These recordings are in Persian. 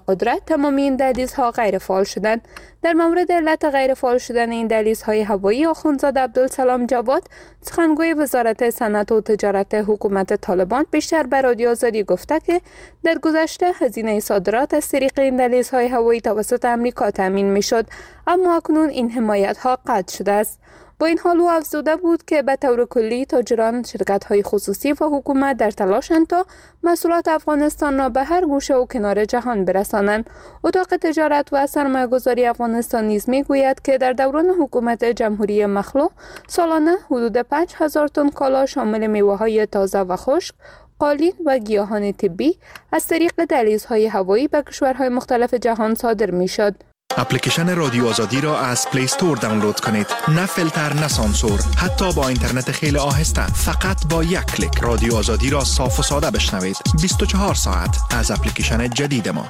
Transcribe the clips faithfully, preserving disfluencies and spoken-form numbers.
قدرت تمام این دهلیزها غیر فعال شدند. در مورد علت غیر فعال شدن این دهلیزهای هوایی، آخوندزاده عبدالسلام جواد، سخنگوی وزارت صنعت و تجارت حکومت طالبان، بیشتر به رادیو آزادی گفته که در گذشته هزینه صادرات از طریق این دهلیزهای هوایی توسط امریکا تامین میشد، اما اکنون این حمایت ها قطع شده است. با این حال او افزوده بود که به طور کلی تاجران، شرکت‌های خصوصی و حکومت در تلاشند تا محصولات افغانستان را به هر گوشه و کنار جهان برسانند. اتاق تجارت و سرمایه‌گذاری افغانستان نیز می‌گوید که در دوران حکومت جمهوری مخلوع سالانه حدود پنج هزار تن کالا شامل میوه‌های تازه و خشک، قالین و گیاهان طبی از طریق دهلیزهای هوایی به کشورهای مختلف جهان صادر می‌شد. اپلیکیشن رادیو آزادی را از پلی استور دانلود کنید. نه فیلتر، نه سانسور، حتی با اینترنت خیلی آهسته. فقط با یک کلیک رادیو آزادی را صاف و ساده بشنوید. بیست و چهار ساعت از اپلیکیشن جدید ما.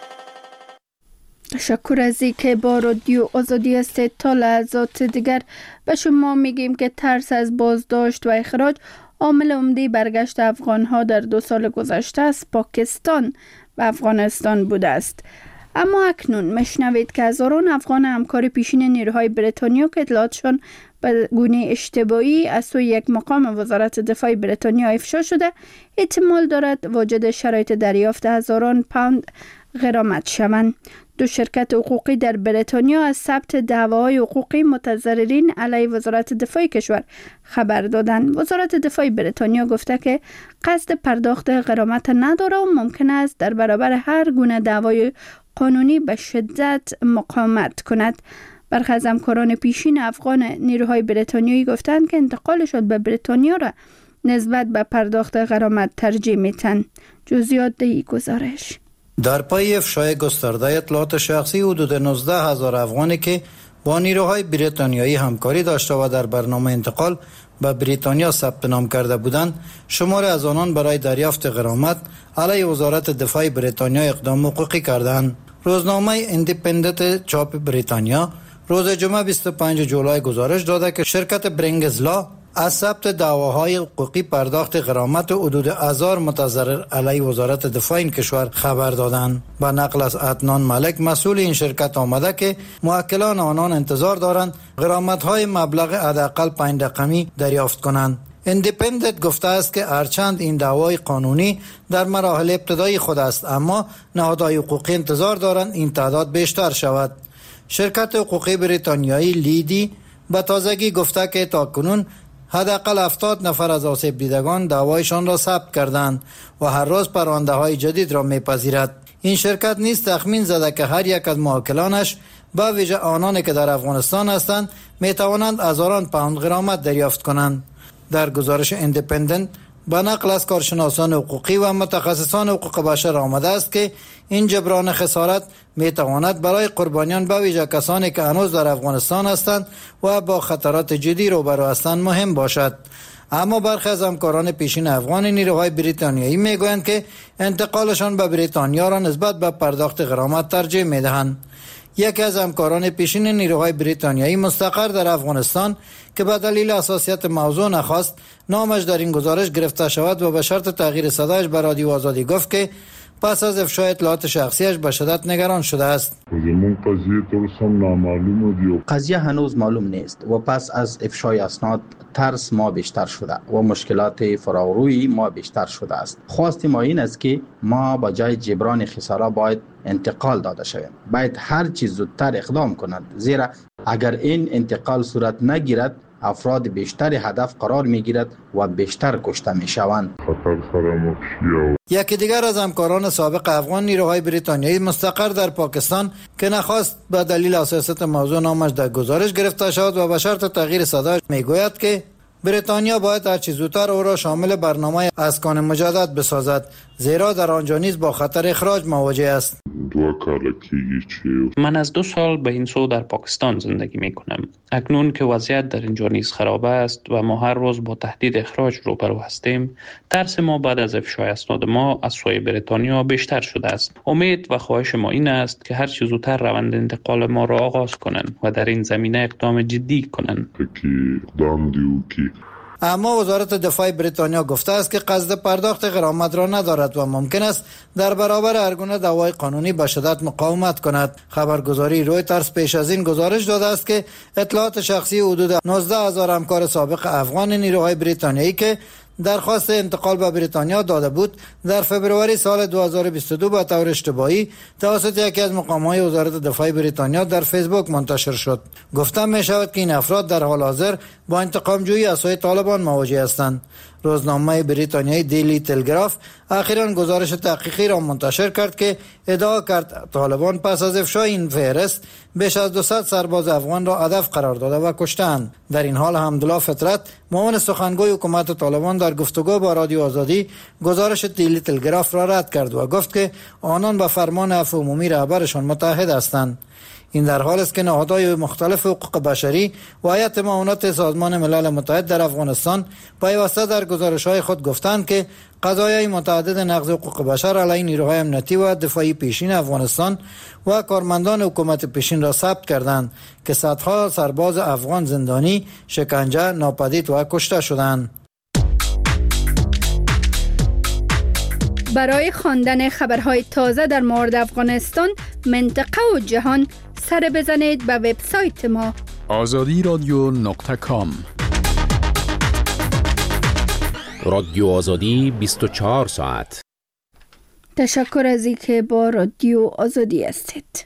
تشکر از اینکه با رادیو آزادی هستید. تا لحظات دیگر به شما میگیم که ترس از بازداشت و اخراج عامل عمده برگشت افغان‌ها در دو سال گذشته از پاکستان و افغانستان بوده است. اما اکنون مشنوید که هزاران افغان همکار پیشین نیروهای بریتانیا که اطلاعاتشان به گونه اشتباهی از سوی یک مقام وزارت دفاع بریتانیا افشا شده، احتمال دارد واجد شرایط دریافت هزاران پوند غرامت شوند. دو شرکت حقوقی در بریتانیا از ثبت دعواهای حقوقی متضررین علیه وزارت دفاع کشور خبر دادند. وزارت دفاع بریتانیا گفته که قصد پرداخت غرامت نداره و ممکن است در برابر هر گونه دعوای قانونی به شدت مقاومت کند. برخی از همکاران پیشین افغان نیروهای بریتانیایی گفتند که انتقالشان به بریتانیا را نسبت به پرداخت غرامت ترجیح می‌دهند. جزئیات این گزارش. در پای افشای گسترده اطلاعات شخصی حدود نوزده هزار افغانی که با نیروهای بریتانیایی همکاری داشته و در برنامه انتقال به بریتانیا ثبت نام کرده بودند، شمار از آنان برای دریافت غرامت علیه وزارت دفاع بریتانیا اقدام حقوقی کردند. روزنامه ایندیپندنت چاپ بریتانیا روز جمعه بیست و پنجم جولای گزارش داده که شرکت برینگز لا از ثبت دعواهای حقوقی پرداخت غرامت و حدود هزار متضرر علیه وزارت دفاع این کشور خبر دادند. با نقل از عدنان ملک مسئول این شرکت آمده که موکلان آنان انتظار دارند غرامت‌های مبلغ حداقل پنج رقمی دریافت کنند. ایندیپندنت گفته است که هرچند این دعوای قانونی در مراحل ابتدایی خود است، اما نهادهای حقوقی انتظار دارند این تعداد بیشتر شود. شرکت حقوقی بریتانیایی لیدی به تازگی گفته که تاکنون حداقل هفتاد نفر از آسیب دیدگان دعوایشان را ثبت کردند و هر روز پرونده های جدید را میپذیرد. این شرکت نیز تخمین زده که هر یک از موکلانش به ویژه آنانی که در افغانستان هستند میتوانند هزاران پوند غرامت دریافت کنند. در گزارش ایندیپندنت با نقل از کارشناسان حقوقی و متخصصان حقوق بشر آمده است که این جبران خسارت می تواند برای قربانیان به ویژه کسانی که هنوز در افغانستان هستند و با خطرات جدی روبرو هستند مهم باشد. اما برخی از همکاران پیشین افغان نیروهای بریتانیایی می گویند که انتقالشان به بریتانیا را نسبت به پرداخت غرامت ترجیح می دهند. یکی از همکاران پیشین نیروهای بریتانیایی مستقر در افغانستان که به دلیل حساسیت موضوع نخواست نامش در این گزارش گرفته شود و به شرط تغییر صدایش به رادیو آزادی گفت که پس از افشای اطلاعات شخصیش به شدت نگران شده است. قضیه هنوز معلوم نیست و پس از افشای اسناد ترس ما بیشتر شده و مشکلات فراروی ما بیشتر شده است. خواست ما این است که ما با جای جبران خسارات باید انتقال داده شویم. باید هر چیز زودتر اقدام کند، زیرا اگر این انتقال صورت نگیرد افراد بیشتر هدف قرار می گیرد و بیشتر کشته می شوند. یکی دیگر از همکاران سابق افغان نیروهای بریتانیایی مستقر در پاکستان که نخواست به دلیل حساسیت موضوع نامش در گزارش گرفته شد و به شرط تغییر صدایش می گوید که بریتانیا باید هر چیز زودتر او را شامل برنامه اسکان مجدد بسازد، زیرا در آنجا نیز با خطر اخراج مواجه است. من از دو سال به این سو در پاکستان زندگی می کنم. اکنون که وضعیت در اینجا نیز خراب است و ما هر روز با تهدید اخراج روبرو هستیم، ترس ما بعد از افشای اسناد ما از سوی بریتانیا بیشتر شده است. امید و خواهش ما این است که هر چه زودتر روند انتقال ما را آغاز کنند و در این زمینه اقدام جدی کنند. اما وزارت دفاع بریتانیا گفته است که قصد پرداخت غرامت را ندارد و ممکن است در برابر هر گونه دعوای قانونی به شدت مقاومت کند. خبرگزاری رویترز پیش از این گزارش داده است که اطلاعات شخصی حدود نوزده هزار همکار سابق افغان نیروهای بریتانیایی که درخواست انتقال به بریتانیا داده بود در فبروری سال دو هزار و بیست و دو به طور اشتباهی توسط یکی از مقام‌های وزارت دفاع بریتانیا در فیسبوک منتشر شد. گفته می شود که این افراد در حال حاضر با انتقام جویی از سوی طالبان مواجه هستند. روزنامه بریتانیایی دیلی تلگراف اخیراً گزارش تحقیقی را منتشر کرد که ادعا کرد طالبان پس از افشای این فهرست بیش از دویست سرباز افغان را هدف قرار داده و کشتند. در این حال حمدالله فطرت معاون سخنگوی حکومت طالبان در گفتگو با رادیو آزادی گزارش دیلی تلگراف را رد کرد و گفت که آنان به فرمان عفو عمومی رهبرشان متحد هستند. این در حال است که نهادهای مختلف حقوق بشری و هیئت معاونت سازمان ملل متحد در افغانستان پیوسته در گزارش‌های خود گفتند که قضایای متعدد نقض حقوق بشر علیه نیروهای امنیتی و دفاعی پیشین افغانستان و کارمندان حکومت پیشین را ثبت کردند که صدها سرباز افغان زندانی، شکنجه، ناپدید و کشته شدند. برای خواندن خبرهای تازه در مورد افغانستان، منطقه و جهان سر بزنید به وبسایت ما آزادی رادیو نقطه کام. رادیو آزادی بیست و چهار ساعت. تشکر از اینکه با رادیو آزادی هستید.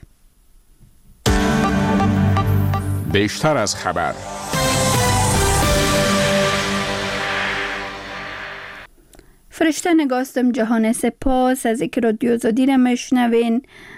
بیشتر از خبر. فرشته نگاستم جهان، سپاس از اینکه رادیو آزادی را میشنوین.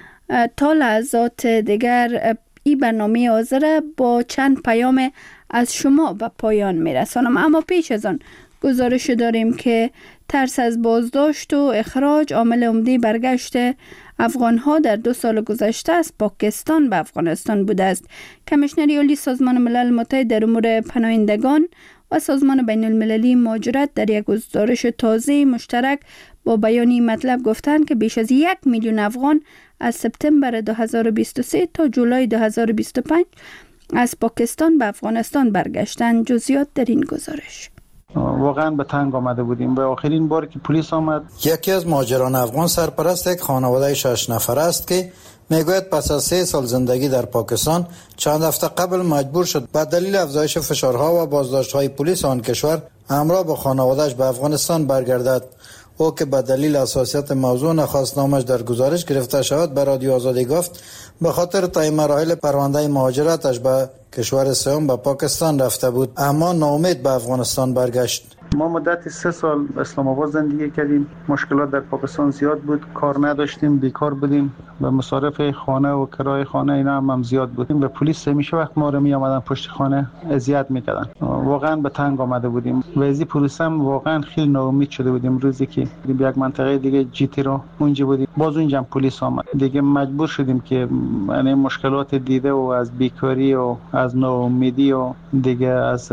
تا لحظات دیگر این برنامه حاضر با چند پیام از شما به پایان میرسانم، اما پیش از آن گزارش داریم که ترس از بازداشت و اخراج عامل عمده برگشت افغانها در دو سال گذشته از پاکستان به افغانستان بوده است. کمیشنر عالی سازمان ملل متحد در امور پناهندگان و سازمان بین المللی مهاجرت در یک گزارش تازه مشترک با بیانی مطلب گفتند که بیش از یک میلیون افغان از سپتامبر دو هزار و بیست و سه تا جولای دو هزار و بیست و پنج از پاکستان به افغانستان برگشتند. جزئیات در این گزارش. واقعا به تنگ آمده بودیم. به آخرین بار که پلیس آمد، یکی از مهاجران افغان سرپرست یک خانواده شش نفر است که میگوید پس از سه سال زندگی در پاکستان چند هفته قبل مجبور شد به دلیل افزایش فشارها و بازداشت‌های پلیس آن کشور همراه با خانواده‌اش به افغانستان برگردد. او که به دلیل حساسیت موضوع نخواست نامش در گزارش گرفته شود به رادیو آزادی گفت به خاطر طی مراحل پرونده مهاجرتش به کشور سوم به پاکستان رفته بود، اما ناامید به افغانستان برگشت. ما مدت سه سال اسلام آباد زندگی کردیم. مشکلات در پاکستان زیاد بود، کار نداشتیم، بیکار بودیم و مصارف خانه و کرایه خانه اینا هم, هم زیاد بودیم و پلیس همیشه وقت ما رو می آمدن پشت خانه اذیت میکردن. واقعا به تنگ آمده بودیم. وضعی پلیس هم واقعا خیلی ناامید شده بودیم. روزی که یک منطقه دیگه جیتی رو اونجا بودیم، باز اونجا پلیس آمد. دیگه مجبور شدیم که یعنی مشکلات دیده و از بیکاری و از ناامیدی و دیگه از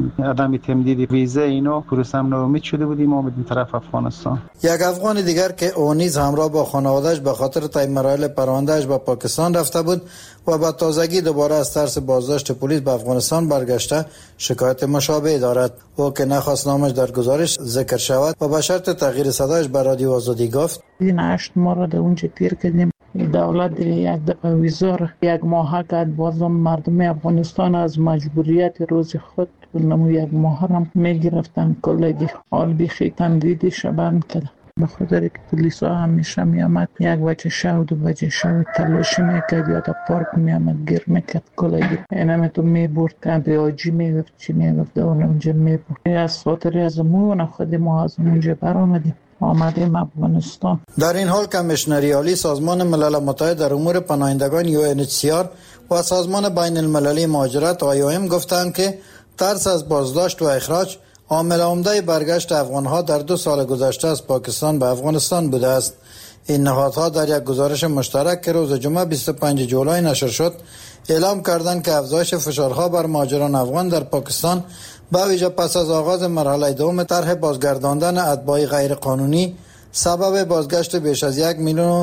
عدم تمدید ویزا اینو پلیس هم ناامید شده بودیم و به طرف افغانستان. یک افغان دیگر که او نیز همراه با خانواده‌اش به خاطر طی مراحل پرونده‌اش به پاکستان رفته بود و با تازگی دوباره از ترس بازداشت پلیس به افغانستان برگشته شکایت مشابه دارد. او که نخواست نامش در گزارش ذکر شود و به شرط تغییر صدایش به رادیو آزادی گفت این هشت ماه را در اونجا تیر کردیم. دولت یک دفعه ویزا یک ماه کرد، بازم مردم افغانستان از مجبوریت روز خود نمو یک ماه هم میگرفتن. کلگی حال بیخی تمدیدی شبند کرد. به خاطر که پلیس ها همیشه میامد یک وجه شو دو وجه شو تلاشی میکرد یا در پارک میامد گیر میکرد. کلگی اینم تو میبورد که به آجی میگفت چی میگفت اون اونجا میبورد. از خاطر از مون خود ما از اونجا برآمدیم آمدیم افغانستان. در این حال کمیشنر عالی سازمان ملل متحد در امور پناهندگان یو ان اچ سی آر و سازمان بین المللی مهاجرت آی او ام گفتند که ترس از بازداشت و اخراج عامل عمده برگشت افغانها در دو سال گذشته از پاکستان به افغانستان بوده است. این نهادها در یک گزارش مشترک که روز جمعه بیست و پنجم جولای نشر شد اعلام کردند که افزایش فشارها بر مهاجران افغان در پاکستان به ویژه پس از آغاز مرحله دوم طرح بازگرداندن اتباع غیر قانونی سبب بازگشت بیش از یک میلیون و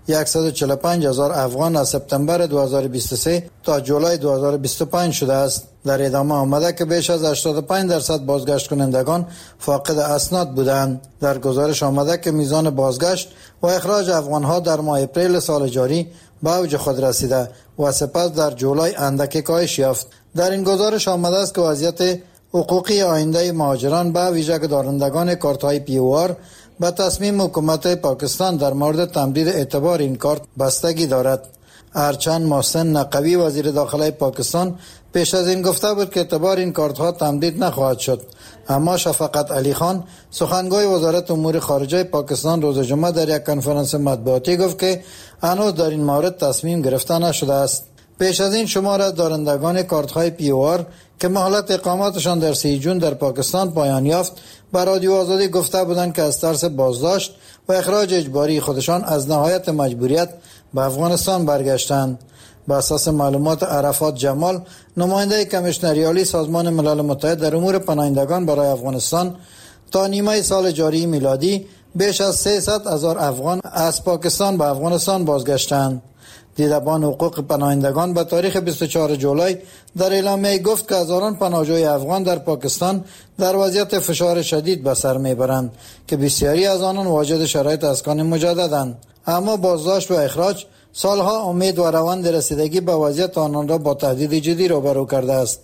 صد و چهل و پنج هزار افغان از سپتامبر دو هزار و بیست و سه تا جولای دو هزار و بیست و پنج شده است. در ادامه آمده که بیش از هشتاد و پنج درصد بازگشت کنندگان فاقد اسناد بودند. در گزارش آمده که میزان بازگشت و اخراج افغانها در ماه اپریل سال جاری به اوج خود رسیده و سپس در جولای اندکی کاهش یافت. در این گزارش آمده است که وضعیت حقوقی آینده مهاجران به ویژه دارندگان کارت‌های پی او آر به تصمیم حکومت پاکستان در مورد تمدید اعتبار این کارت بستگی دارد. هرچند محسن نقوی وزیر داخله پاکستان پیش از این گفته بود که اعتبار این کارت ها تمدید نخواهد شد، اما شفقت علی خان سخنگوی وزارت امور خارجه پاکستان روز جمعه در یک کنفرانس مطبوعاتی گفت که هنوز در این مورد تصمیم گرفته نشده است. پیش از این شمار از دارندگان کارت های پی او آر که مهلت اقامتشان در سی جون در پاکستان پایان یافت به رادیو آزادی گفته بودند که از ترس بازداشت و اخراج اجباری خودشان از نهایت مجبوریت به افغانستان برگشتند. بر اساس معلومات عرفات جمال، نماینده کمیشنری عالی سازمان ملل متحد در امور پناهندگان برای افغانستان، تا نیمه سال جاری میلادی بیش از سیصد هزار افغان از پاکستان به افغانستان بازگشتند. دیدبان حقوق پناهندگان به تاریخ بیست و چهارم جولای در اعلامیه گفت که هزاران پناهجوی افغان در پاکستان در وضعیت فشار شدید به سر میبرند که بسیاری از آنان واجد شرایط اسکان مجددند، اما بازداشت و اخراج سالها امید و روند رسیدگی به وضعیت آنان را با تهدید جدی روبرو کرده است.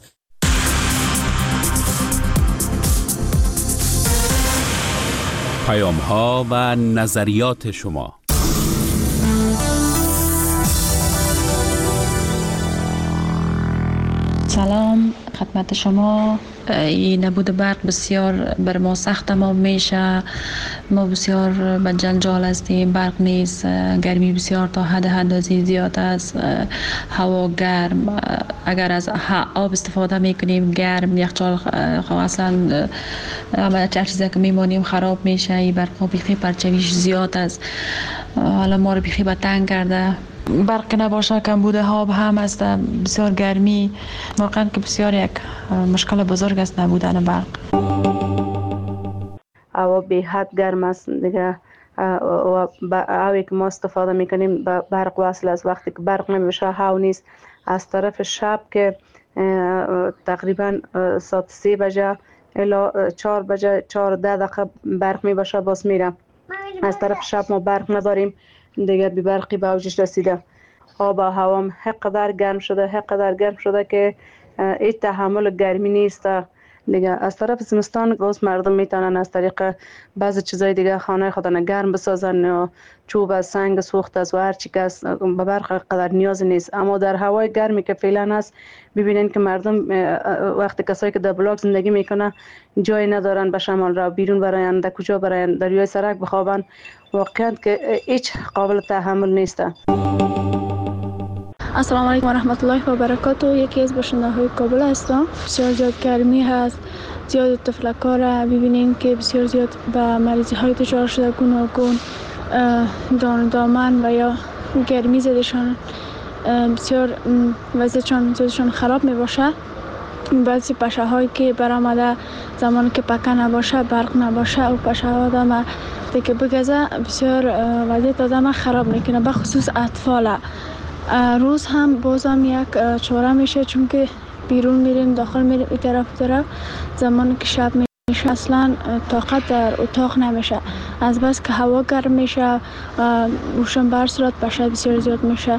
پیام ها و نظریات شما. سلام خدمت شما. این نبود برق بسیار بر ما سخت ما میشه، ما بسیار به جنجال هستیم. برق نیست، گرمی بسیار تا حد حدازی زیاد است، هوا گرم، اگر از آب استفاده میکنیم گرم، یخچال اصلا همه چیزی که میمانیم خراب میشه. این برق بیخی پرچویش زیاد است، حالا ما رو بیخی به تنگ کرده. برق نباشه کمبود آب هم است، بسیار گرمی، واقعا که بسیار یک مشکل بزرگ است نبودن برق. هوا به حد گرم است دیگه و هوایی که ما استفاده میکنیم به برق وصل است. وقتی که برق نمیشه هوا نیست. از طرف شب که تقریبا ساعت سه بجه الا چهار بجه چهار ده دقیقه برق میباشه باز میره. از طرف شب ما برق نداریم دیگه، بی برقی به اوجش رسیده. آب و هوام حقدر گرم شده حقدر گرم شده که هیچ تحمل گرمی نیست دیگه. از طرف زمستان باز مردم میتونن از طریق بعضی چیزای دیگه خانه خودن گرم بسازن، و چوب سنگ سوخت است و هر چی که است، به برق قدر نیاز نیست. اما در هوای گرمی که فعلا است ببینین که مردم وقتی کسایی که در بلاک زندگی میکنه جای ندارن به شمال را بیرون براین، در کجا براین، در روی سرک بخوابن، واقعا که هیچ قابل تحمل نیست. السلام علیکم و رحمت الله و برکاته. یکی از باشنده‌های کابل هستم. بسیار زیاد گرمی هست، زیاد تفلک‌ها را ببینین که بسیار زیاد به مریضی های دچار شده، گوناگون دان دامن و یا گرمی زدشان بسیار وضعشان زیادشان خراب می باشه. بعضی پشه هایی که برآمده زمانی که پکه نباشه، برق نباشه و پشه ها آدم دیگه بگذه بسیار وضعیت آدم خراب میکنه، به خصوص اطفال. روز هم بازم یک چاره میشه، چون که بیرون میریم داخل میریم این طرف طرف، زمانی که شب میشه اصلا طاقت در اتاق نمیشه، از بس که هوا گرم میشه روشن بر صورت پشه بسیار زیاد میشه.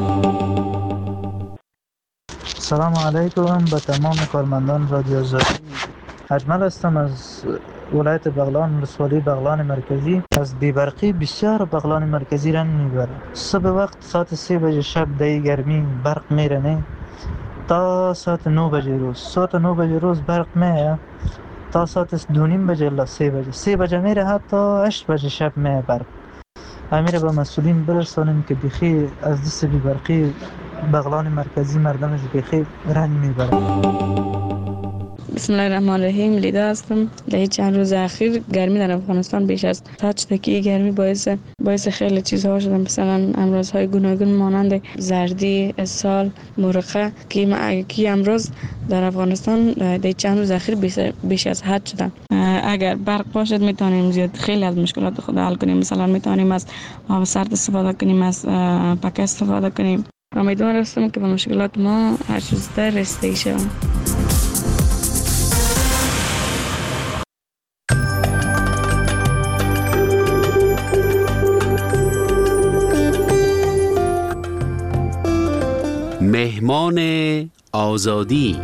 سلام علیکم به تمام کارمندان رادیو آزادی. اجمل هستم از ولایت بغلان، ولسوالی بغلان مرکزی. از بیبرقی بسیار بغلان مرکزی رنج میبره. صبح وقت ساعت سه بجه شب دی گرمی برق میره نه تا ساعت نو بجه روز. ساعت نو بجه روز برق میره تا ساعت دو نیم بجه الا سه بجه. سه بجه میره حتی هشت بجه شب میره برق. امیره با مسئولین برسانیم که بخی از دست بیبرقی بغلان مرکزی مردمش بخی رنج میبره. بسم الله الرحمن الرحیم. لیدا هستم. در چند روز اخیر گرمی در افغانستان بیش از حد شده که گرمی باعث باعث خیلی چیزها شده، مثلا امراض‌های گوناگون مانند زردی، اسهال، مرقه که کی امراض در افغانستان در چند روز اخیر بیش از حد شده. اگر برق باشد میتونیم زیاد خیلی از مشکلات خود حل کنیم. مثلا میتونیم از آب سرد استفاده کنیم، از پکه استفاده کنیم. امیدوار هستم که به مشکلات ما هر چیز زودتر رسیدگی شویم. مهمان آزادی.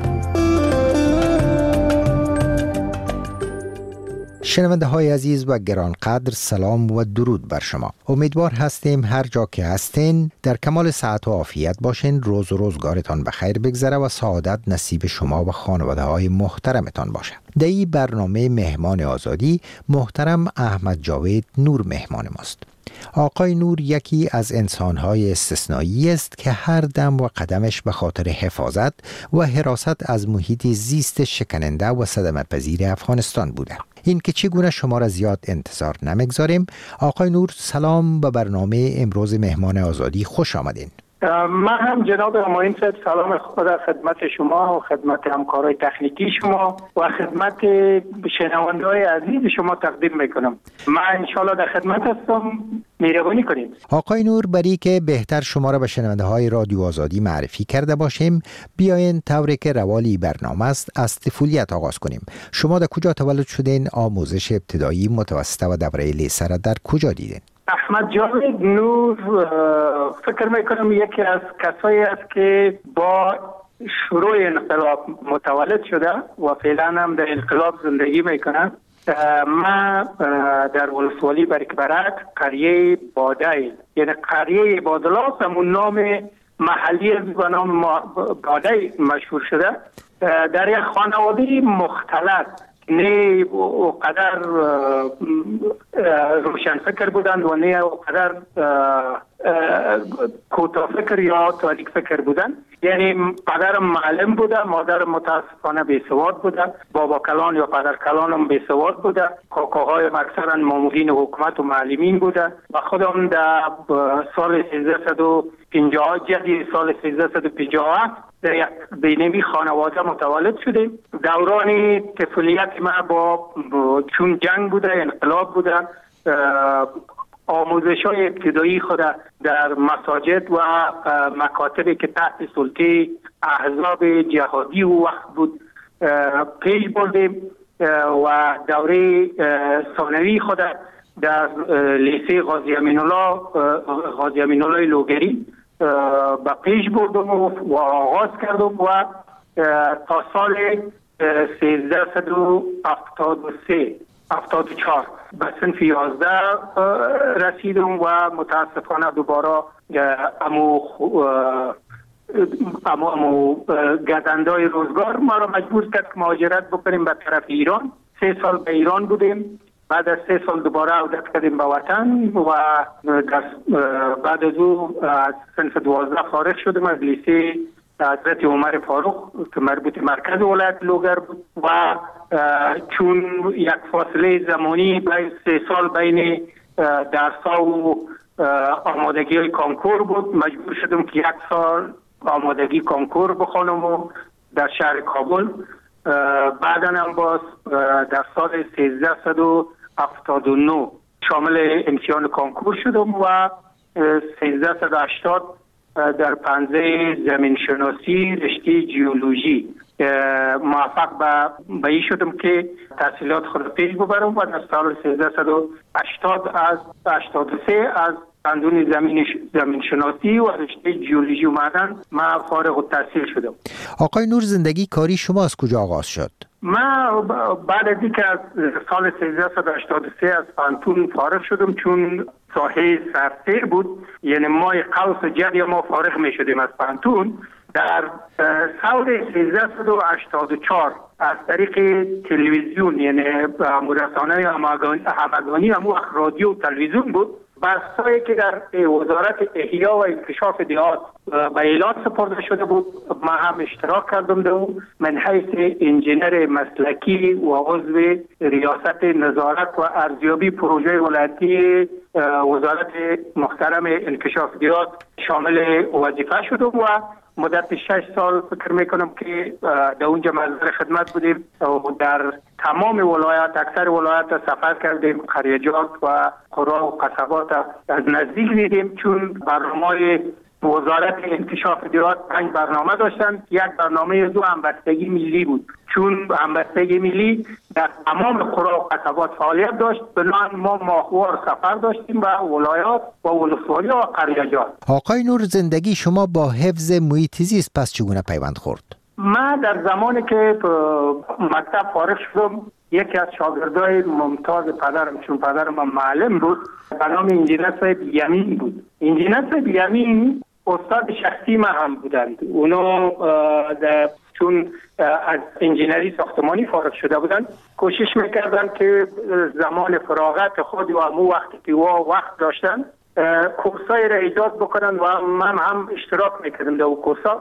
شنونده های عزیز و گرانقدر، سلام و درود بر شما. امیدوار هستیم هر جا که هستین در کمال صحت و عافیت باشین. روز و روزگارتان بخیر بگذره و سعادت نصیب شما و خانواده های محترمتان باشه. در این برنامه مهمان آزادی محترم احمد جاوید نور مهمان ماست. آقای نور یکی از انسان‌های استثنایی است که هر دم و قدمش به خاطر حفاظت و حراست از محیط زیست شکننده و صدمه پذیر افغانستان بوده. این که چگونه شما را زیاد انتظار نمیگذاریم. آقای نور، سلام به برنامه امروز مهمان آزادی، خوش آمدین. من هم جناب همایون صاحب سلام خود خدمت شما و خدمت همکارای تکنیکی شما و خدمت شنونده‌های عزیز شما تقدیم میکنم. من انشالله در خدمت هستم، مهربانی کنید. آقای نور، برای که بهتر شما را به شنونده های رادیو آزادی معرفی کرده باشیم، بیاین طوری که روالی برنامه است از طفولیت آغاز کنیم. شما در کجا تولد شدین؟ آموزش ابتدایی، متوسطه و دوره لیسه را در کجا دیدین؟ احمد جاوید نور فکر میکنم یکی از کسایی است که با شروع انقلاب متولد شده و فعلا هم در انقلاب زندگی میکنه. من در ولسوالی برکبرک قریه بادای، یعنی قریه بادلاس، همون نام محلی به نام بادای مشهور شده. در یک خانواده مختلط، نه اقدر روشن فکر بودند و نه اقدر کوتاه فکر یا تاریک فکر بودند. یعنی پدرم معلم بوده، مادرم متاسفانه بیسواد بوده، بابا کلان یا پدر کلانم بیسواد بوده، کاکاهایم اکثرا مامورین حکومت و معلمین بوده و خودم در سال سیزده و پنجاه جدی سال سیزده و پنجاه در یک بینمی خانواده متولد شدیم. دوران طفولیت ما با چون جنگ بوده، انقلاب بوده، آموزش های ابتدایی خود در مساجد و مکاتبی که تحت سلطه احزاب جهادی و وقت بود پیش بردیم و دوره ثانوی خود در لیسه غازی امین الله غازی امین الله لوگری با پیش بردم و آغاز کردم و تا سال سیزده و هفتاد و سه هفتاد و چهار به صنف یازده رسیدم و متاسفانه دوباره امو امو, امو گزندای روزگار ما را مجبور کرد که مهاجرت بکنیم به طرف ایران. سه سال به ایران بودیم، بعد از سه سال دوباره عودت کردیم به وطن و بعد از او از صنف دوازده فارغ شدم از لیسه حضرت عمر فاروق که مربوط مرکز ولایت لوگر بود و چون یک فاصله زمانی بین سه سال بین درس‌ها و آمادگی های کانکور بود، مجبور شدم که یک سال آمادگی کانکور بخوانم و در شهر کابل. بعدا هم باز در سال سیزده و هفتاد و نه شامل امتحان کانکور شدم و سیزده و هشتاد در پنزه زمین شناسی رشته جیولوژی موفق به این شدم که تحصیلات خود پیش ببرم و در سال سیزده و هشتاد از هشتاد و سه از اندون زمین زمین شناسی و رشته جیولوژی و معدن من فارغ التحصیل شدم. آقای نور، زندگی کاری شما از کجا آغاز شد؟ من بعد از اینکه از سال سیزده و هشتاد و سه از پانتون فارغ شدم، چون ساحه سرسیر بود، یعنی مای قوس جدی ما فارغ می شدیم از پانتون. در سال سیزده و هشتاد و چهار از طریق تلویزیون، یعنی رسانه همگانی همون رادیو و تلویزیون بود، بحثایی که در وزارت احیا و انکشاف دیهات به ایلات سپرده شده بود. ما هم اشتراک کردم در او من حیث انجینر مسلکی و عضو ریاست نظارت و ارزیابی پروژه ولایتی وزارت محترم انکشافیات شامل وظیفه شدم و مدت شش سال فکر میکنم که در اونجا مزدور خدمت بودیم و در تمام ولایت اکثر ولایت سفر کردیم، قریجات و قرى و قصبات از نزدیک دیدیم. چون برنامه وزارت انکشاف دیات پنج برنامه داشتن، یک برنامه دو همبستگی ملی بود. چون همبستگی ملی در تمام قرى و قصبات فعالیت داشت، بنابراین ما ماهوار سفر داشتیم به ولایات و ولسوالی و قریجات. آقای نور، زندگی شما با حفظ محیط زیست پس چگونه پیوند خورد؟ من در زمانی که مکتب فارغ شدم، یکی از شاگردای ممتاز پدرم، چون پدرم معلم بود، به نام انجینر صاحب یمین بود. انجینر صاحب یمین استاد شخصی ما هم بودند. اونا چون از انجینری ساختمانی فارغ شده بودند، کوشش میکردن که زمان فراغت خود و همون وقتی که وا وقت داشتن کورسای را ایجاد بکنن و من هم اشتراک میکردم در اون کورسا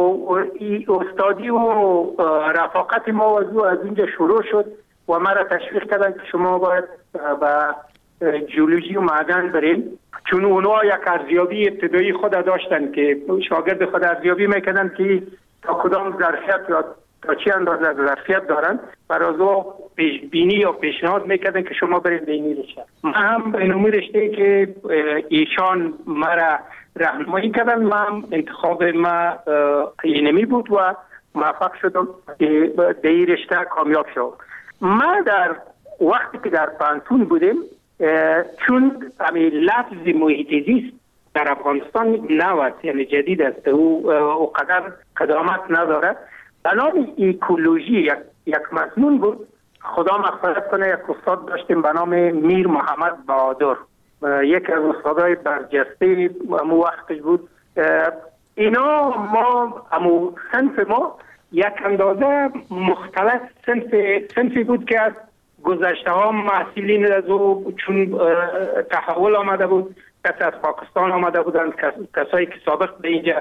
و استادی و رفاقت ما و از اینجا شروع شد و ما را تشویق کردن که شما باید به جیولوژی و معدن بریم. چون اونا یک ارزیابی ابتدایی خود داشتن که شاگرد خود ارزیابی میکردن که تا کدام ظرفیت یا تا چی اندازه ظرفیت دارن، برای او پیش بینی یا پیشنهاد میکردن که شما برید به این رشته. من هم به نوعی رشته که ایشان مرا راهنمایی کردن، من انتخاب ما اینمی بود و موفق شدم که در این رشته کامیاب شدم. ما در وقتی که در پانتون بودیم، چون همین لفظ محیط زیست در افغانستان نوست، یعنی جدید است، او قدر قدامت نداره. بنام ایکولوژی یک, یک مضمون بود. خدا مغفرت کنه، یک استاد داشتیم به نام میر محمد بهادر، یک از استادای برجسته امو وقتش بود. اینا ما امو صنف ما یک اندازه مختلف صنف صنفی بود که از گذشته ها محصولین از او، چون تحول آمده بود، کسی از پاکستان آمده بودند، کسایی که سابق به اینجا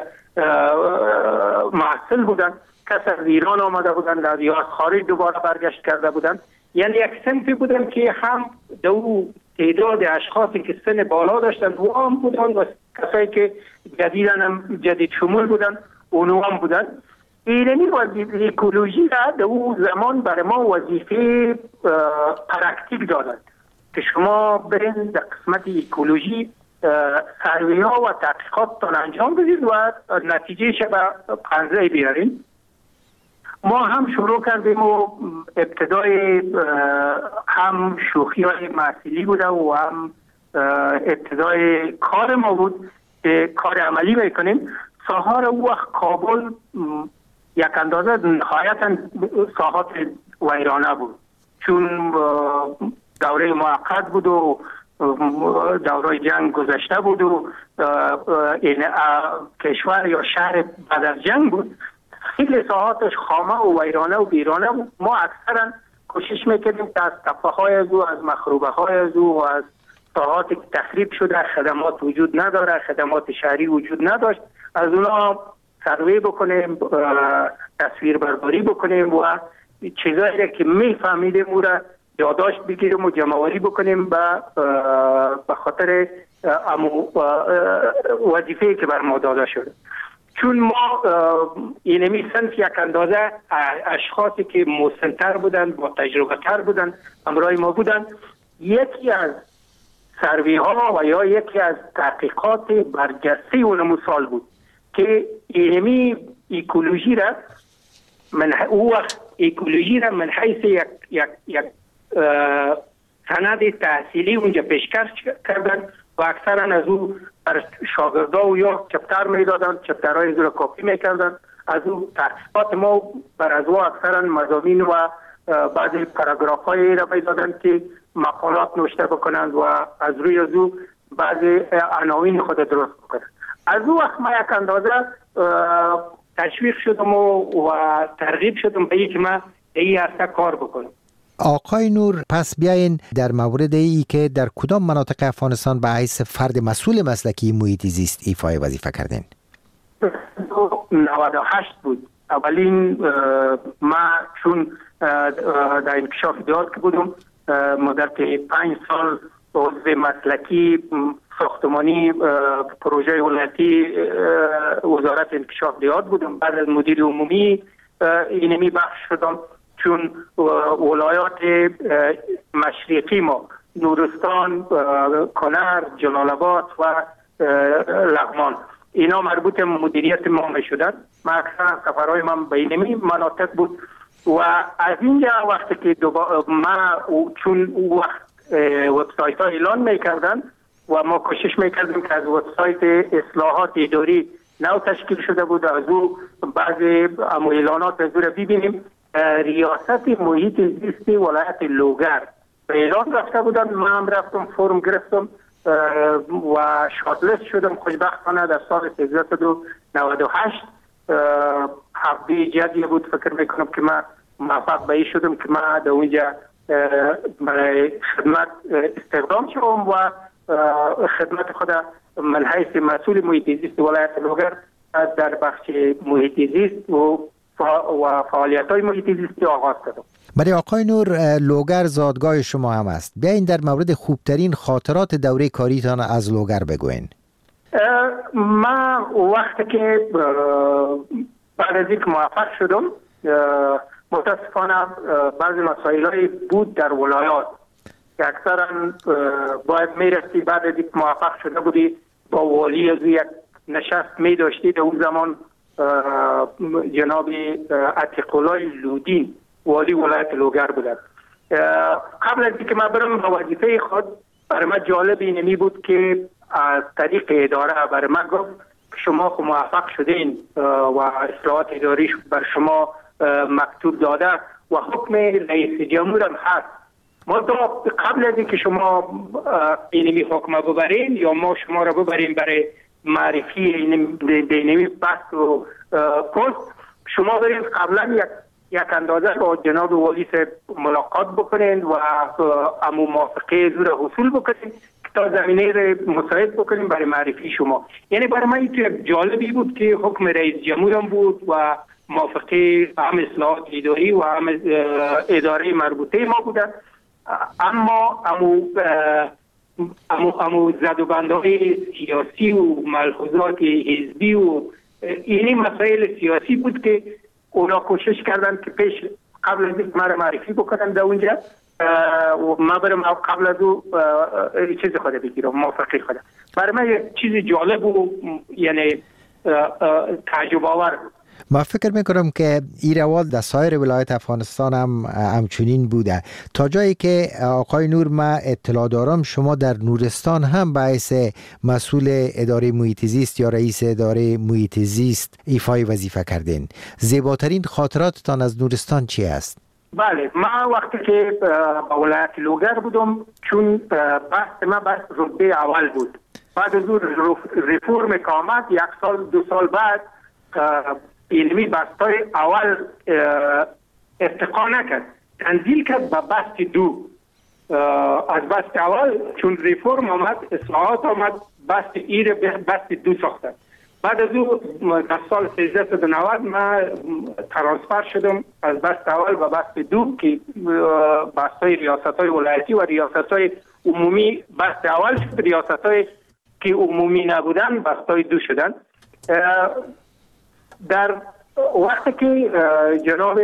محصل بودند، کسی از ایران آمده بودند یا از خارج دوباره برگشت کرده بودند. یعنی یک صنفی بودند که هم دو تعداد اشخاصی که سن بالا داشتند و هم بودند و کسایی که جدیدن هم جدید شمول بودند اونو هم بودند. اینمی وظیفه ایکولوژی را در اون زمان برای ما وظیفه پرکتیک دادند که شما برین در قسمت ایکولوژی سروی ها و تحقیقاتتان انجام بدید و نتیجهش به پنزه بیارین. ما هم شروع کردیم و ابتدای هم شوخی های محصولی بوده و هم ابتدای کار ما بود که کار عملی میکنیم. ساحار او وقت کابل یک اندازه نهایتا ساحات ویرانه بود، چون دوره موقت بود و دوره جنگ گذشته بود و این کشور یا شهر بعد از جنگ بود. خیلی ساحاتش خامه و ویرانه و بیرانه بود. ما اکثرا کوشش میکردیم که از تپه های از او، از مخروبه های از او و از ساحاتی که تخریب شده، خدمات وجود نداره، خدمات شهری وجود نداشت، از اونا سروی بکنیم، تصویر برداری بکنیم و چیزایی که میفهمیدیم او را یادداشت بگیریم و جمع‌آوری بکنیم به خاطر وظیفه‌ای که بر ما داده شده. چون ما اینمی صنف یک اندازه اشخاصی که مسن‌تر بودند، با تجربه تر بودند، همراه ما بودند. یکی از سروی ها و یا یکی از تحقیقات برجسته اون مثال بود که اینمی ایکولوژی را من او وقت ایکولوژی را من حیث یک یک یک سند تحصیلی اونجا پیشکش کردن و اکثرا از او بر شاگردا و یا چپتر میدادن، چپترهای از او را کپی میکردن. از او تحقیقات ما بر از او اکثرا مضامین و بعضی پاراگراف های را میدادن که مقالات نوشته بکنند و از روی از او بعضی عناوین خود درست بکنند. از او وقت ما یک اندازه تشویق شدم و, و ترغیب شدم به اینکه ما این هسته کار بکنم. آقای نور، پس بیاین در مورد ای که در کدام مناطق افغانستان به حیث فرد مسئول مسلکی محیط زیست ایفای وظیفه کردین؟ نود و هشت بود. اولین ما چون در انکشاف ادارات که بودم مدت پنج سال عضو مسلکی ساختمانی پروژه ولایتی وزارت انکشاف ادارات بودم. بعد از مدیر عمومی اینمی بخش شدم، چون ولایات مشرقی ما نورستان، کنر، جلال آباد و لغمان اینا مربوط مدیریت ما می شدن. ما اکثر سفرهای من به اینمی مناطق بود و از اینجا وقتی که ما چون وقت وبسایت ها اعلان می کردن و ما کوشش می کردیم که از وبسایت اصلاحات اداری نو تشکیل شده بود از او بعضی اعلانات از او را ببینیم. ریاست محیط زیست ولایت لوگر اعلان رفته بودن، ما هم رفتم فرم گرفتم و شاتلست شدم. خوشبختانه در سال سیزده و نود و هشت حبی جدی بود، فکر میکنم که ما موفق به این شدم که ما در اونجا برای خدمت استخدام شدم و خدمت خود من حیث مسئول محیط زیست ولایت لوگر در بخش محیط زیست و و فعالیت های محیط زیستی آغاز کردم. برای آقای نور، لوگر زادگاه شما هم است. بیاین در مورد خوبترین خاطرات دوره کاریتان از لوگر بگوین. ما وقتی که بعد از اینکه موفق شدم متاسفانه بعضی مسائل بود در ولایات که اکثرا باید میرستی بعد از اینکه موفق شده بودی با والی از یک نشست می داشتی. در اون زمان جناب عتیق الله لودین والی ولایت لوگر بودند. قبل از اینکه من برم به وظیفه خود برای من جالب اینمی بود که از طریق اداره برای من گفت شما خو موفق شدین و اصلاحات اداری بر شما مکتوب داده و حکم رئیس جمهور هم هست. ما قبل از اینکه شما اینمی حکم ببرین یا ما شما را ببرین برای معرفی اینمی بحث و پست، شما برید قبلا یک یک اندازه با جناب والی صاحب ملاقات بکنین و امو موافقه زور حصول بکنین تا زمینه را مساعد بکنین برای معرفی شما. یعنی برای من این جالبی بود که حکم رئیس جمهورم بود و موافقه هم اصلاحات اداری و هم اداره مربوطه ما بودن، اما امو امو امو زدوبندهای سیاسی و ملحوظات حزبی و اینی مسائل سیاسی بود که اونا کوشش کردن که پیش قبل از اینکه مرا معرفی بکنن در اونجا و ما برم قبل از او چیز خود بگیرم موافقه خود. برای من یک چیز جالب و یعنی تعجب آور بود. ما فکر میکنم که این روال در سایر ولایت افغانستان هم همچنین بوده، تا جایی که آقای نور ما اطلاع دارم شما در نورستان هم باعث مسئول اداره محیط زیست یا رئیس اداره محیط زیست ایفای وظیفه کردین. زیباترین خاطراتتان از نورستان چی است؟ بله، ما وقتی که با ولایت لوگر بودم، چون بحث ما بحث رتبه اول بود، بعد از اون ریفورم که آمد یک سال دو سال بعد علمی بستای اول ارتقا نکرد، تنزیل کرد به بست دو. از بست اول چون ریفورم آمد، اصلاحات آمد، بست ایر بست دو ساختن. بعد از او در سال سیزده و نود ما ترانسفر شدم از بست اول و بست دو که بستای ریاست های ولایتی و ریاست های عمومی بست اول شد، ریاست های که عمومی نبودن بستای دو شدن. در وقتی که جناب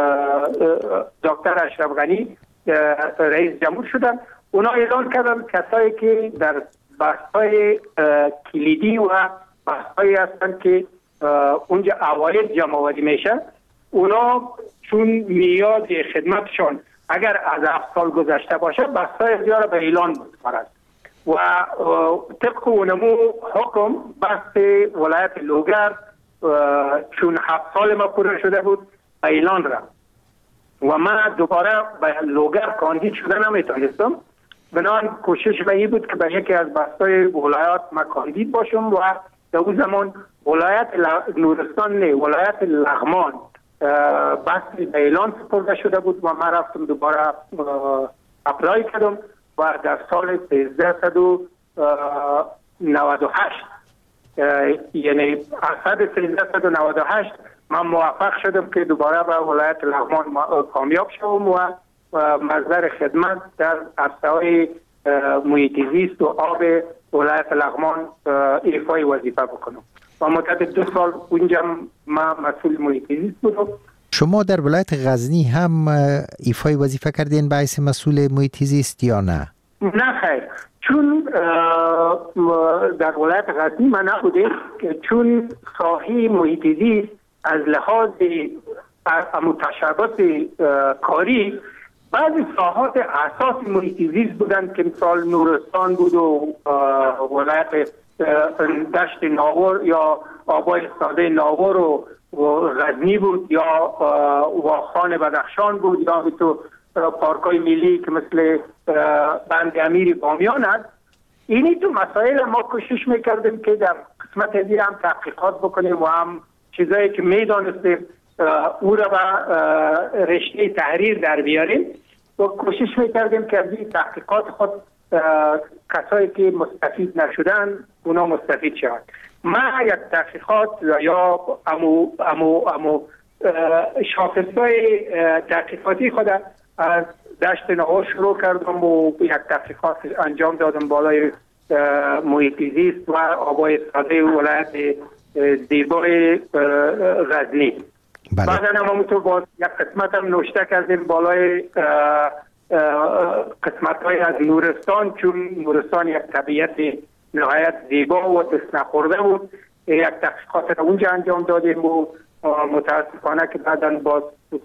دکتر اشرف غنی رئیس جمهور شدن، اونا اعلان کردن کسایی که در بحث‌های کلیدی و بحث‌هایی هستند که اونجا عواید جمع‌آوری میشه، اونا چون میاد خدمتشان اگر از هفت سال گذشته باشه بحث‌های زیاد به اعلان می‌سپارند و طبق اونمو حکم بحث ولایت لوگر چون هفت سال ما پوره شده بود اعلان را و من دوباره به لوگر کاندید شده نمیتونستم. بنابراین کوشش به این بود که به یکی از بستای ولایات ما کاندید باشم و در اون زمان ولایت نورستان نه ولایت لغمان بستی به اعلان سپرده شده بود و من رفتم دوباره اپلای کردم و در سال سیزده و نود و هشت یعنی از سیزده و نود و هشت من موفق شدم که دوباره به ولایت لغمان کامیاب شوم و مصدر خدمت در عرصه‌های محیط زیست و آب ولایت لغمان ایفای وظیفه بکنم و مدت دو سال اونجا من مسئول محیط زیست بودم. شما در ولایت غزنی هم ایفای وظیفه کردین به حیث مسئول محیط زیست یا نه؟ نه خیر، چون در ولایت غزنی من نبودیم، چون ساحه محیط زیست از لحاظ متشابهات کاری بعضی ساحات اساس محیط زیست بودند که مثال نورستان بود و ولایت دشت ناور یا آبای ساده ناور و غزنی بود یا واخان بدخشان بود یا تو پارکای ملی که مثل بند امیر بامیان است. اینی تو مسائل ما کوشش میکردیم که در قسمت دیگه هم تحقیقات بکنیم و هم چیزایی که میدانستیم او را به رشته تحریر در بیاریم و کوشش میکردیم که از این تحقیقات خود کسایی که مستفید نشدن اونا مستفید شوند. ما یک تحقیقات یا امو امو امو شاخصهای تحقیقاتی خود از دشت ناور شروع کردم و یک تحقیقات انجام دادم بالای محیط زیست و آبای ساده ولایت زیبای غزنی. بله. بعد هم همونطور باز یک قسمت هم نوشته کردیم بالای قسمت های از نورستان، چون نورستان یک طبیعت نهایت زیبا و دست نخورده بود. یک تحقیقات را اونجا انجام دادیم و متاسفانه که بعدا باز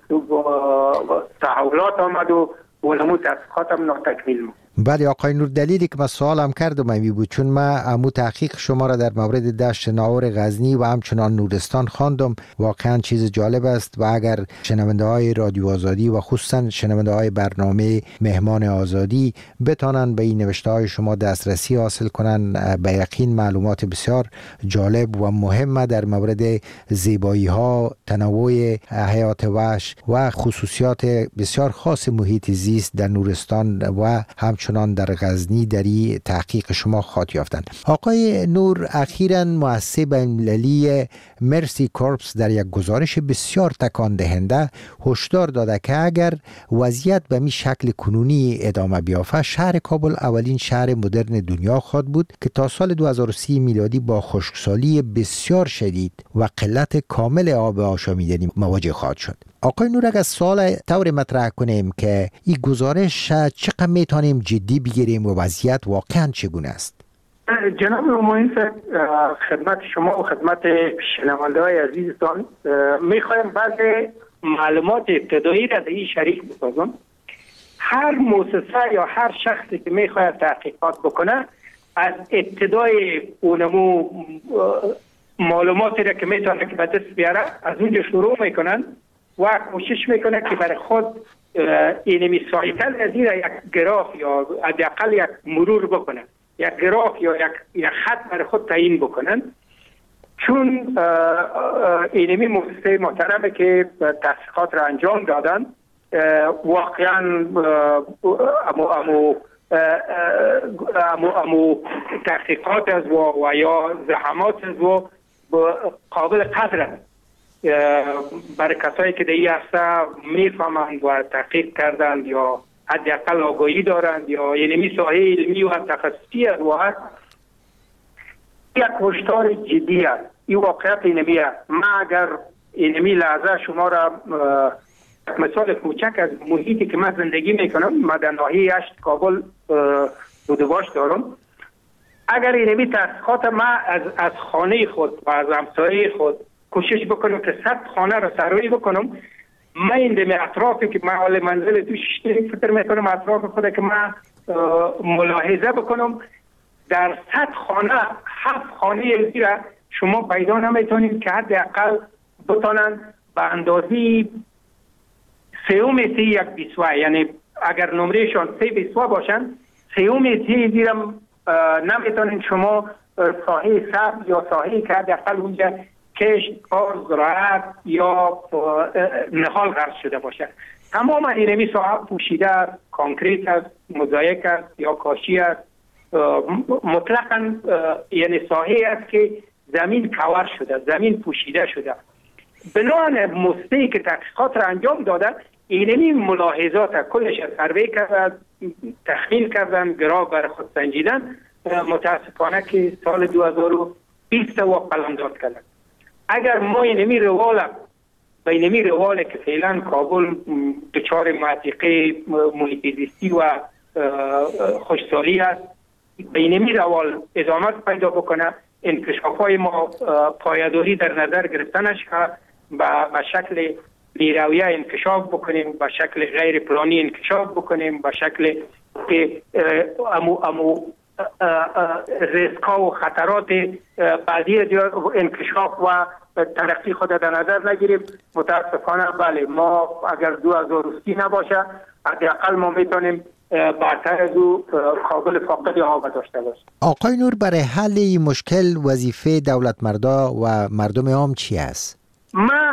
تحولات آمد و ولمون تحقیقات هم ناتکمیل بود. بله آقای نور، دلیلی که من سوالم کردم امی بود چون من امو تحقیق شما را در مورد دشت ناور غزنی و همچنان نورستان خواندم. واقعا چیز جالب است و اگر شنونده های رادیو آزادی و خصوصا شنونده های برنامه مهمان آزادی بتانن به این نوشته های شما دسترسی حاصل کنن، به یقین معلومات بسیار جالب و مهم در مورد زیبایی ها، تنوع حیات وحش و خصوصیات بسیار خاص محیط زیست در نورستان و همچنان چنان در غزنی در این تحقیق شما خاطر یافتند. آقای نور، اخیراً مؤسسه بین‌المللی مرسی کورپس در یک گزارش بسیار تکان دهنده هشدار داده که اگر وضعیت به می شکل کنونی ادامه بیافته، شهر کابل اولین شهر مدرن دنیا خواهد بود که تا سال دو هزار و سی میلادی با خشکسالی بسیار شدید و قلت کامل آب آشامیدنی مواجه خواهد شد. آقای نور، اگر سوال طور مطرح کنیم که این گزارش چقدر میتونیم جدی بگیریم و وضعیت واقعا چگونه است؟ جناب معین صاحب، خدمت شما و خدمت شنونده های عزیزتان میخوایم بعضی معلومات ابتدایی را در این شریک بسازم. هر مؤسسه یا هر شخصی که میخواید تحقیقات بکنه از ابتدای اونمو معلوماتی را که میتونه که به دست بیاره از اونجا شروع میکنن و کوشش میکنه که برای خود اینمی سایتل از این یک گراف یا حداقل یک مرور بکنه، یک گراف یا یک, یک خط برای خود تعیین بکنن. چون اینمی مؤسسه محترمه که تحقیقات را انجام دادن واقعا امو امو امو امو تحقیقات از و, و یا زحمات از و قابل قدر برای کسایی که در این عرصه میفهمند و تحقیق کردند یا حداقل آگاهی دارند یا یعنی ساحه علمی و تخصصی است و یک هشدار جدی است. این واقعیت اینمی است. من اگر اینمی لحظه شما را مثال کوچک از محیطی که من زندگی میکنم، من در ناحیه هشت کابل بودواش دارم، اگر اینمی تحقیقات من از از خانه خود و از همسایه خود کوشش بکنم که صد خانه را سرایی بکنم، من این دم اطرافی که من حال منزل توش فکر میکنم اطراف خود که من ملاحظه بکنم، در صد خانه هفت خانه زیره شما پیدا نمیتونید که حداقل بتونن به اندازی سیوم تی یک بیسوه، یعنی اگر نمرهشان سه بیسوه باشن سیوم تی زیرم نمیتونید شما ساحه سبز یا ساحه که حداقل اونجا کشت، کار، زراعت یا نهال غرس شده باشد. تمام اینمی ساحه پوشیده است، کانکریت است، موزاییک است یا کاشی است، مطلقاً یعنی ساحه است که زمین کور شده، زمین پوشیده شده. بنابراین مستی که تحقیقات را انجام داده اینمی ملاحظات کلش سروی کردن، تخمین کردن، گراه بر خود سنجیدن. متاسفانه که سال دو هزار و بیست و قلمداد کردن. اگر ما اینمی روال و اینمی روال که فعلا کابل دچار معتیقه محیط زیستی و خوشسالی است، به اینمی روال ادامت پیدا بکنه، انکشاف های ما پایداری در نظر گرفتنش که به شکل بیرویه انکشاف بکنیم، به شکل غیر پلانی انکشاف بکنیم، به شکل که امو امو ریسک ها و خطرات بعدی انکشاف و ترقی خود در نظر نگیریم. متاسفانه بله، ما اگر دو هزار و سی نباشه حداقل ما میتونیم برتر از او کابل فاقد آب داشته باشیم. آقای نور، برای حل این مشکل وظیفه دولت مردا و مردم عام چی است؟ ما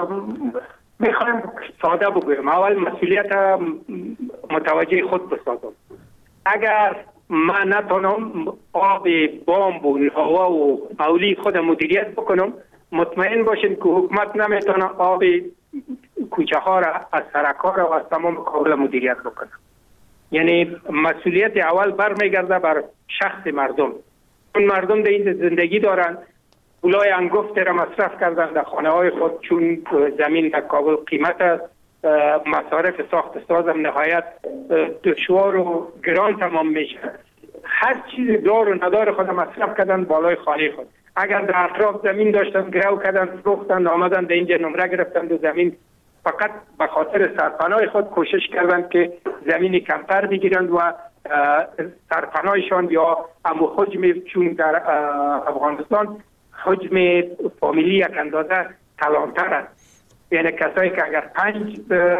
میخوایم ساده بگویم. اول مسئولیت متوجه خود بسازم. اگر من نتونم آب بامب و هوا و اولی خود مدیریت بکنم، مطمئن باشین که حکومت نمیتونه آب کوچه ها را از سرک ها را و از تمام کابل مدیریت بکنه. یعنی مسئولیت اول برمیگرده بر شخص مردم. اون مردم در این زندگی دارن، پولای انگفت را مصرف کردن در خانه های خود، چون زمین در کابل قیمت است، مصارف ساخت سازم نهایت دشوار و گران تمام میشه. هر چیز دار و ندار خود مصرف کردن بالای خانه خود. اگر در اطراف زمین داشتن گرو کردن، فروختن، آمدن در اینجا نمره گرفتن و زمین فقط به خاطر سرپناه خود کوشش کردن که زمین کمتر بگیرند و سرپناهشان یا امو حجم، چون در افغانستان حجم فامیلی یک اندازه کلانتر است. یعنی کسایی که اگر پنج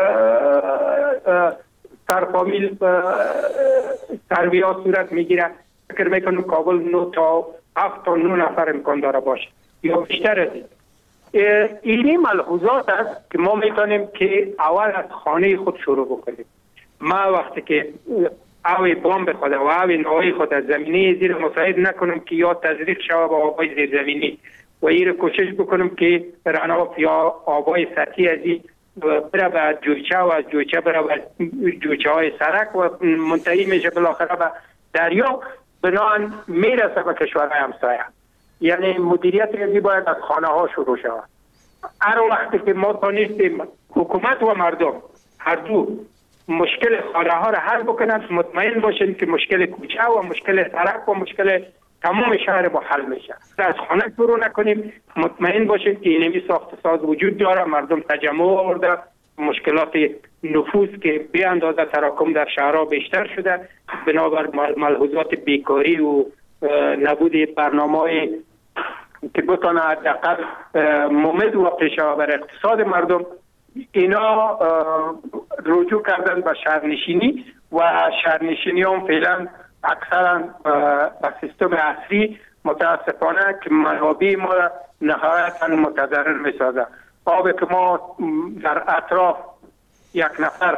سر فامیل سروی ها صورت میگیره، فکر میکنم کابل نه تا هفت تا نه نفر امکان داره باشه یا بیشتر از این. اینی ملحوظات است که ما میتونیم که اول از خانه خود شروع بکنیم. ما وقتی که اوی بام خود و اوی نوعی خود از زمینه زیر مساعد نکنم که یا تزریق شود با آبای زیر زمینی و این رو کوشش بکنم که رناف یا آبای سطحی از این بره به جویچه و از جویچه بره به جویچه های سرک و منتهی میشه بالاخره به دریا، بنان میرسه به کشورهای همسایه. یعنی مدیریت ریزی باید از خانه ها شروع شود. هر وقتی که ما تانستیم حکومت و مردم هر دو مشکل خانه ها را حل بکنند، مطمئن باشید که مشکل کوچه و مشکل سرک و مشکل تمام شهر با حل میشه. از خانه شروع نکنیم، مطمئن باشید که اینمی ساخت ساز وجود داره، مردم تجمع آورده، مشکلات نفوذ که به اندازه تراکم در شهرها بیشتر شده، بنابر ملحوظات بیکاری و نبود برنامه که بتونه حداقل ممد و پیشا بر اقتصاد مردم، اینا رجوع کردن به شهرنشینی و شهرنشینی هم فعلا اکثرا به سیستم عصری متاسفانه که منابع ما را نهایتا متضرر میسازه. آب که ما در اطراف یک نفر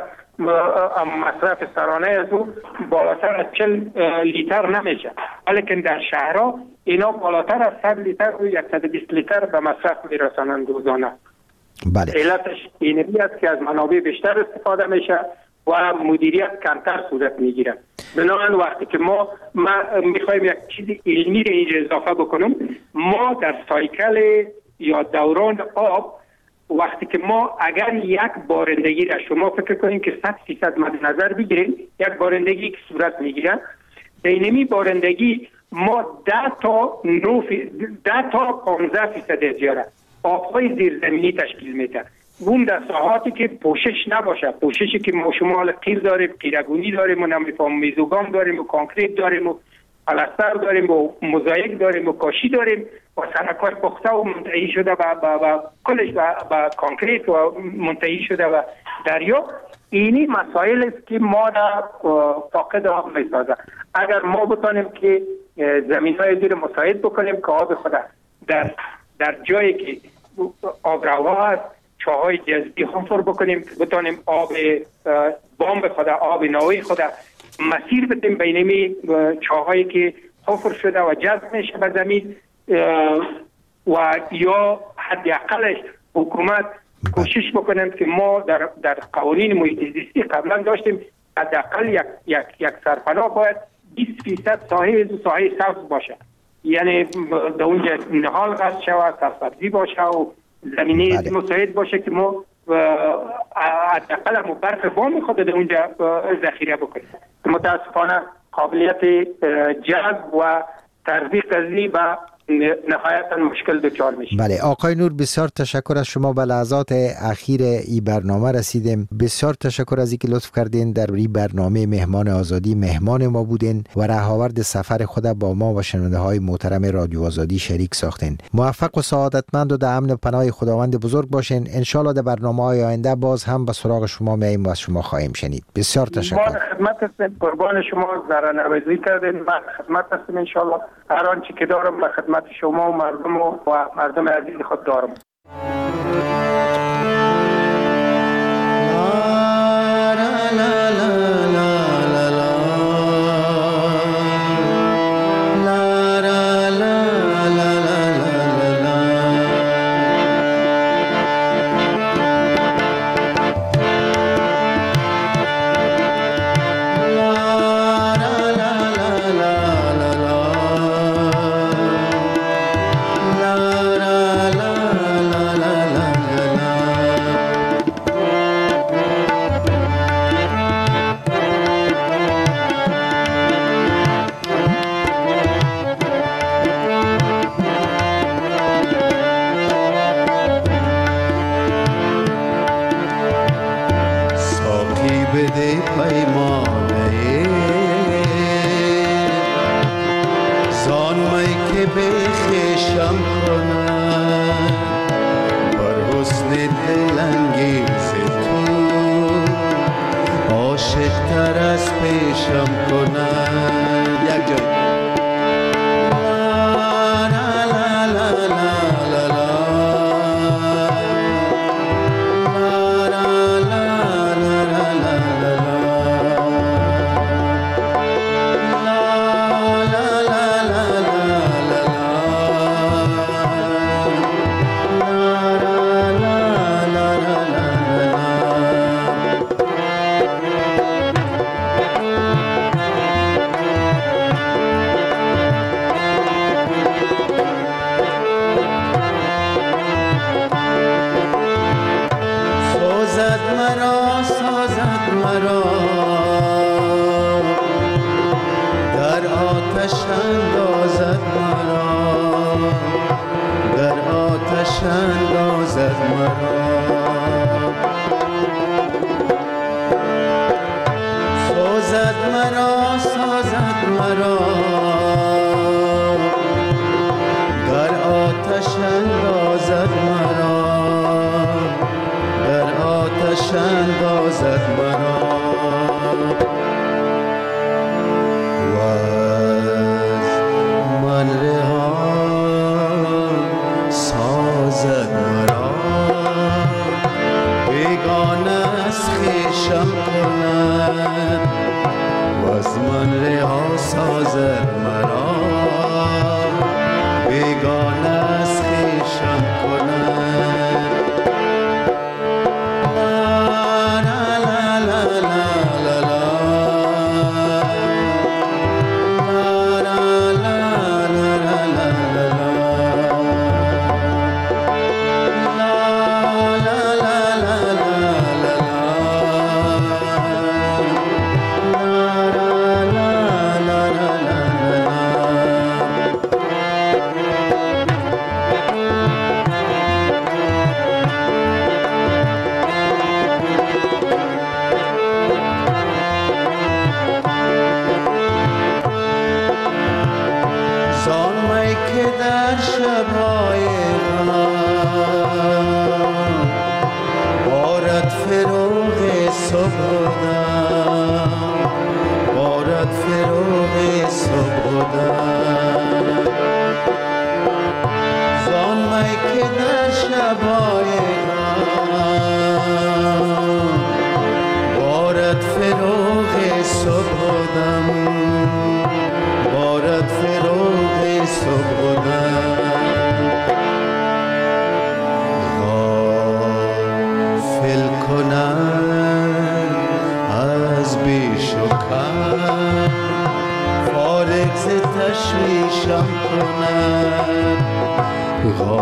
مصرف سرانه از او بالاتر از چل لیتر نمیشه، ولیکن در شهرها اینا بالاتر از صد لیتر و صد و بیست لیتر به مصرف میرسانند روزانه. بله. علتش اینمی است که از منابع بیشتر استفاده میشه و مدیریت کمتر صورت میگیره. بنابراین وقتی که ما, ما میخوایم یک چیز علمی رو اینجا اضافه بکنم، ما در سایکل یا دوران آب وقتی که ما اگر یک بارندگی را شما فکر کنید که صد فیصد مد نظر بگیرید، یک بارندگی که صورت میگیره، اینمی بارندگی ما ده تا نه ده تا پانزده فیصد زیاده آبهای زیرزمینی تشکیل میده. اون در ساحاتی که پوشش نباشه، پوششی که ما شما حالا قیر داریم، قیرگونی داریم و نمیفهم میزوگام داریم و کانکریت داریم و پلستر داریم و موزاییک داریم و کاشی داریم و سرک‌های پخته و منتهی شده و با کلش با کانکریت و منتهی شده و دریا. اینی مسائل است که ما را فاقد آب میسازه. اگر ما بتانیم که زمین‌های زیر مساعد بکنیم که آب خود در در جایی که آب روا است چاهای جذبی حفر بکنیم که بتانیم آب بام خود، آب نوعی خود مسیر بدیم بینمی چاهایی که حفر شده و جذب میشه به زمین، و یا حداقلش حکومت کوشش بکنند که ما در در قوانین محیط زیستی قبلا داشتیم حداقل یک یک یک سرپناه باید بیست درصد ساحه ساحه سبز باشه، یعنی در اونجا نهال قصد شود، سرسبزی باشه و زمینه بله. مساعد باشه که ما حداقل هم برف بام خود در اونجا ذخیره بکنیم. متاسفانه قابلیت جذب و تطبیق قضیه و نهایتا مشکل دچار میشه. بله آقای نور، بسیار تشکر از شما. به لحظات اخیر این برنامه رسیدیم. بسیار تشکر از اینکه لطف کردین در این برنامه مهمان آزادی مهمان ما بودین و رهاورد سفر خود با ما و شنونده های محترم رادیو آزادی شریک ساختین. موفق و سعادتمند و در امن و پناه خداوند بزرگ باشین. ان شاء الله در برنامه‌های آینده باز هم به سراغ شما میایم و از شما خواهیم شنید. بسیار تشکر. ما خدمت هستیم، قربان شما زارنوازی کردین. ما خدمت هستیم ان شاء الله. هر آنچه که دارم به خدمت شما و مردم و مردم عزیز خود دارم. از من رها سازد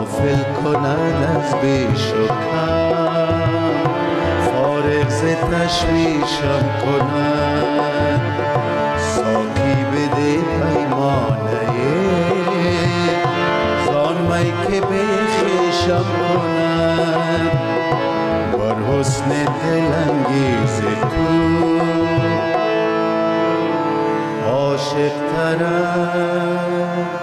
غافل کند از بیش و کم، فارغ ز تشویشم کند. ساقی بده پیمانه زان می که بخیشم کند، بر حسن دلانگیز تو عاشق ترم